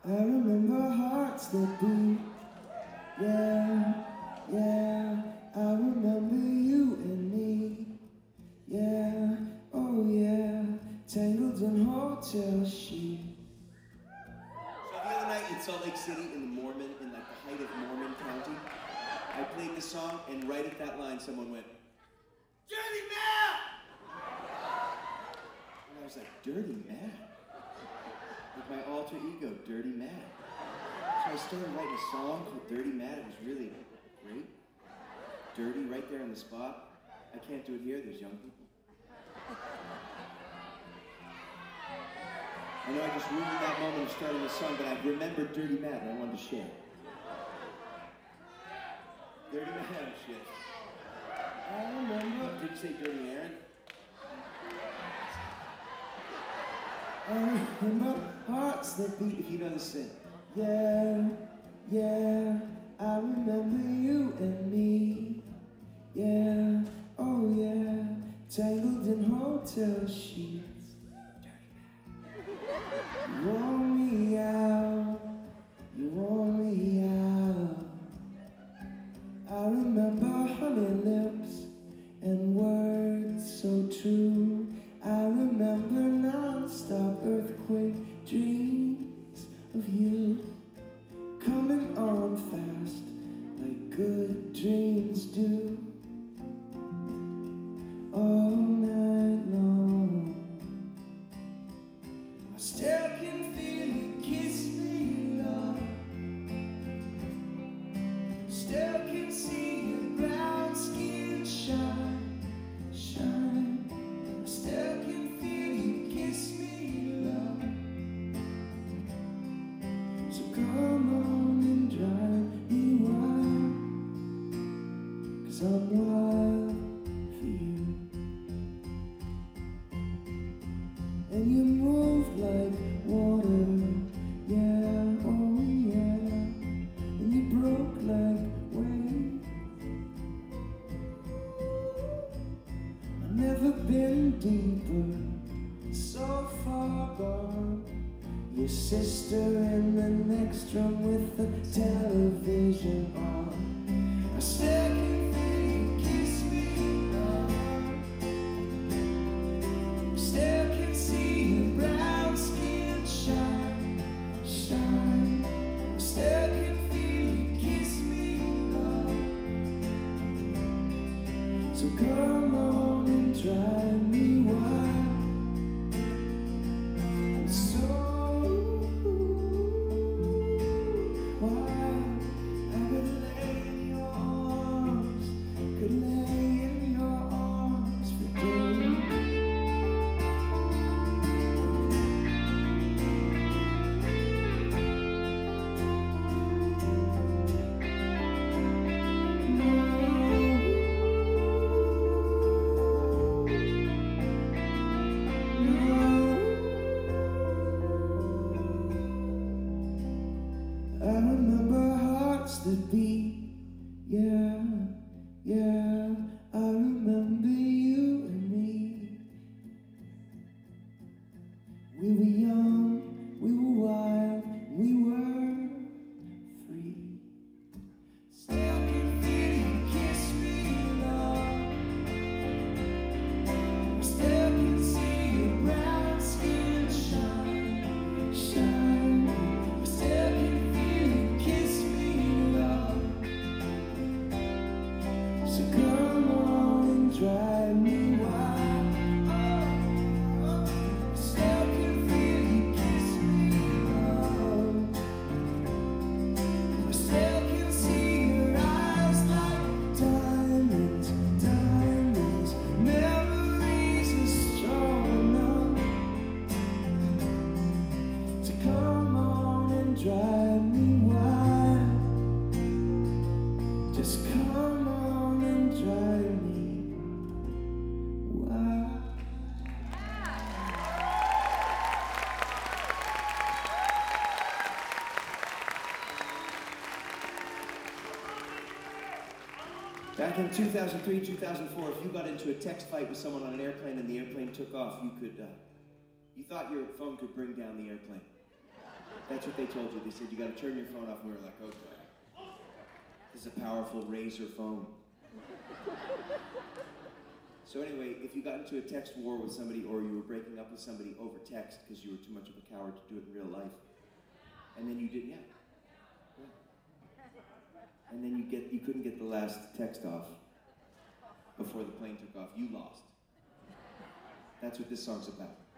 I remember hearts that beat, yeah, yeah. I remember you and me, yeah, oh yeah. Tangled in hotel sheets. So the other night in Salt Lake City, in the height of Mormon County, I played the song, and right at that line, someone went, "Dirty Matt!" And I was like, "Dirty Matt?" Like my alter ego, Dirty Matt. So I started writing a song called Dirty Matt. It was really great. Dirty right there on the spot. I can't do it here, there's young people. I know I just ruined that moment of starting the song, but I remembered Dirty Matt and I wanted to share it. Dirty Matt, shit. I remember. Did you say Dirty Aaron? I remember hearts that beat. If you know the sing. Yeah, yeah. I remember you and me. Yeah, oh yeah. Tangled in hotel sheets. You want me out. You want me out. I remember honey lips and words so true. I remember non-stop earthquake dreams of you coming on fast like good dreams do all night long. I still can feel you kiss me, love. Still can see your brown skin shine, shine. I still can feel you kiss me, love. So come on and drive me wild, 'cause I'm wild for you. And you move like water, yeah, oh yeah. And you broke like waves. I've never been deeper, so far gone. Your sister in the next room with the television on. I still can feel you kiss me, love. Still can see your brown skin shine, shine. Still can feel you kiss me, love. So come on and drive me wild. So wild. I could lay in your arms, could lay in your arms for days. I remember hearts that beat, yeah, yeah. I remember you and me. We were young, we were wild, we were free. Still can feel you kiss me, love. Still can see your brown skin shine, shine. Still can feel you kiss me, love. So come on and drive me wild. Still can feel you kiss me, love. I still can see your eyes like diamonds, diamonds. Memories are strong enough to come on and drive me wild. Just come on and drive me wild. Back in 2003, 2004, if you got into a text fight with someone on an airplane and the airplane took off, you thought your phone could bring down the airplane. That's what they told you. They said you got to turn your phone off. And we were like, okay. This is a powerful Razor phone. So anyway, if you got into a text war with somebody or you were breaking up with somebody over text because you were too much of a coward to do it in real life, and then you did, yeah. And then you couldn't get the last text off before the plane took off, you lost. That's what this song's about.